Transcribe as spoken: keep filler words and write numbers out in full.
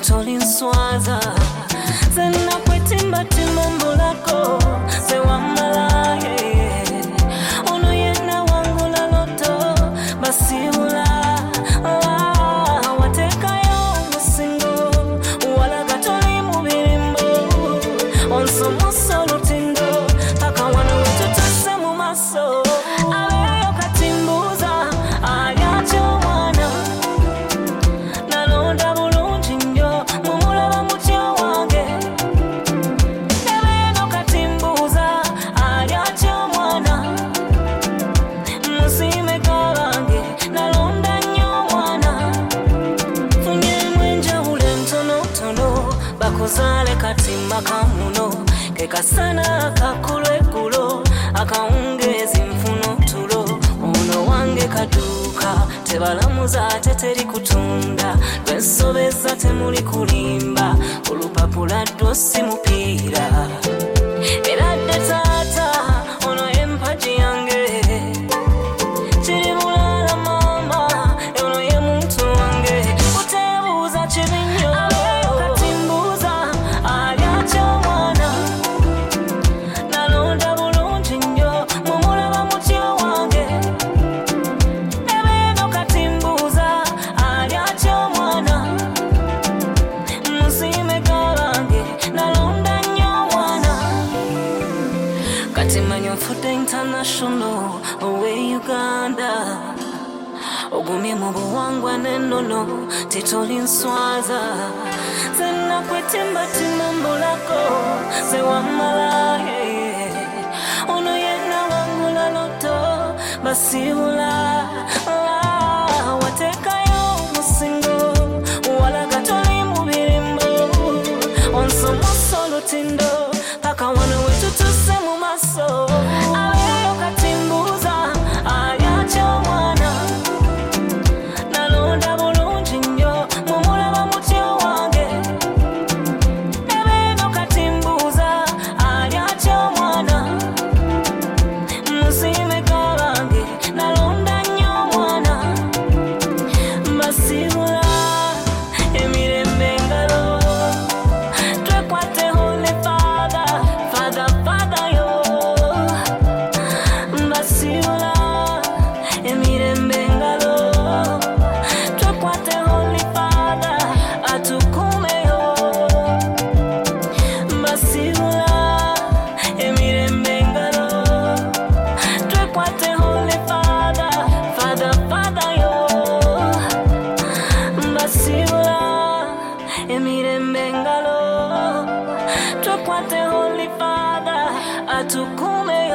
titolinswaza zena kwetimba timambo lako sewamalaye ono yena wangula loto basiula watekayo musingo walaga toli mubirimbo onsomuso lutindo paka wana wetu tuse mu maso aleyo katimbuza ayacho mwana nalonda bulungi nnyo mumulaba mutyo wange nebeno katimbuza ayacho mwana musime kabange nalonda nnyo mwana funye mwenjawule ntonotono bakuzale katimba kamuno kekasana kakulekulo akawungezi mfuno tulo ono wange kaduka tebalamuza ate teri kutunda lwensobeza temuli kulimba olupapula dosi mupiira era dde taata ono empaji yange kiri bulala mama ono ye muntu wange kutebuuza kibinyo katimbuza alyacho mwana nalonda bulungi nnyo mumulaba mutyo wange nebeno katimbuza alyacho mwana musime kabange nalonda nnyo mwana kati manyi nfudde international owe Uganda ogumye mu buwangwa n'ennono titolinswaza zena kwetimba timambo lako sewamalaye ono yena wangula loto basibula watekayo musingo walaga toli mubirimbo onsomuso lutindo paka wana wetu tuse mu maso aleyo katimbuza ayacho mwana nalonda bulungi nnyo mumulaba mutyo wange nebeno katimbuza alyacho mwana musime kabange nalonda nnyo mwana basibula emirembe engalo twekwate Holy Father Father Father yo basibula emirembe engalo twekwate Holy Father atukumeyo basibula emirembe engalo twekwate Holy Father Father Father yo basibula emirembe engalo twekwate Holy Father atukumeyo